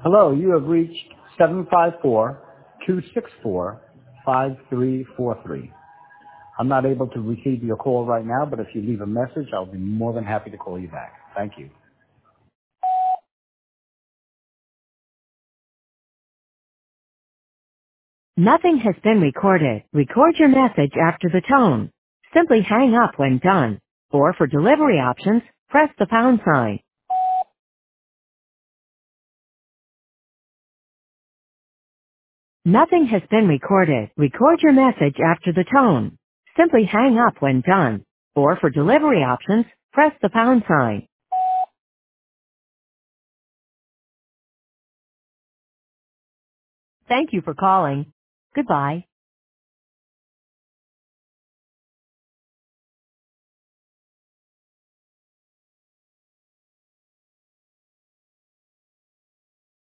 Hello, you have reached 754-264-5343. I'm not able to receive your call right now, but if you leave a message, I'll be more than happy to call you back. Thank you. Nothing has been recorded. Record your message after the tone. Simply hang up when done. Or for delivery options, press the pound sign. Nothing has been recorded. Record your message after the tone. Simply hang up when done. Or for delivery options, press the pound sign. Thank you for calling. Goodbye.